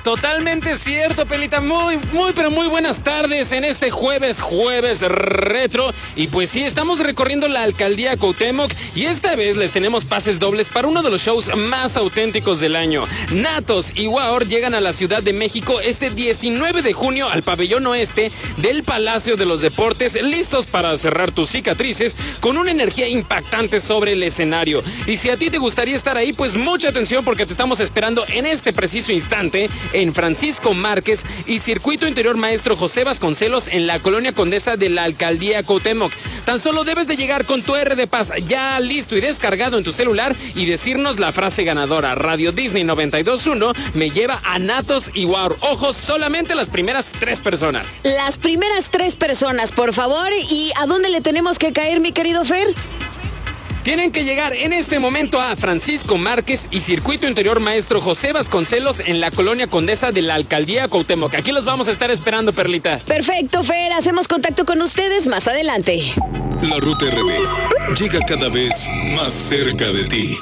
Totalmente cierto, Pelita. Pero muy buenas tardes en este jueves retro. Y pues sí, estamos recorriendo la alcaldía Cuauhtémoc y esta vez les tenemos pases dobles para uno de los shows más auténticos del año. Natos y Waor llegan a la Ciudad de México este 19 de junio al pabellón oeste del Palacio de los Deportes, listos para cerrar tus cicatrices con una energía impactante sobre el escenario. Y si a ti te gustaría estar ahí, pues mucha atención porque te estamos esperando en este preciso instante en Francisco Márquez y Circuito Interior Maestro José Vasconcelos en la Colonia Condesa de la Alcaldía Cuauhtémoc. Tan solo debes de llegar con tu R de Paz ya listo y descargado en tu celular y decirnos la frase ganadora: Radio Disney 92.1 me lleva a Natos y Waor. Ojo, solamente las primeras 3 personas. Las primeras 3 personas, por favor. ¿Y a dónde le tenemos que caer, mi querido Fer? Tienen que llegar en este momento a Francisco Márquez y Circuito Interior Maestro José Vasconcelos en la Colonia Condesa de la Alcaldía Cuauhtémoc. Aquí los vamos a estar esperando, Perlita. Perfecto, Fer. Hacemos contacto con ustedes más adelante. La Ruta RD llega cada vez más cerca de ti.